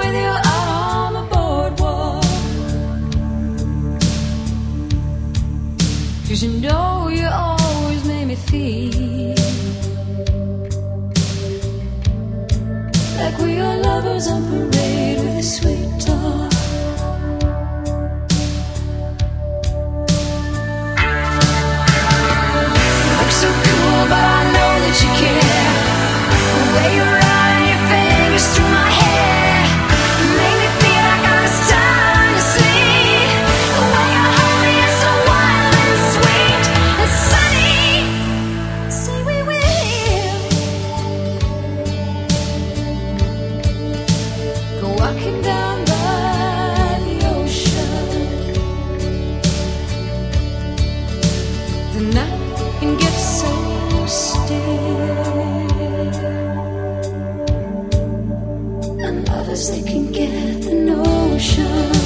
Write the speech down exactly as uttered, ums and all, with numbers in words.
with you out on the boardwalk. 'Cause you know you always made me feel like we are lovers on parade with a sweet talk. You look so cool, but I know that you care. The way you run your fingers through my hair make me feel like I'm starting to sleep. The way you hold me is so wild and sweet and sunny. Say we will go walking down by the ocean. The night can get so still, and lovers they can get the notion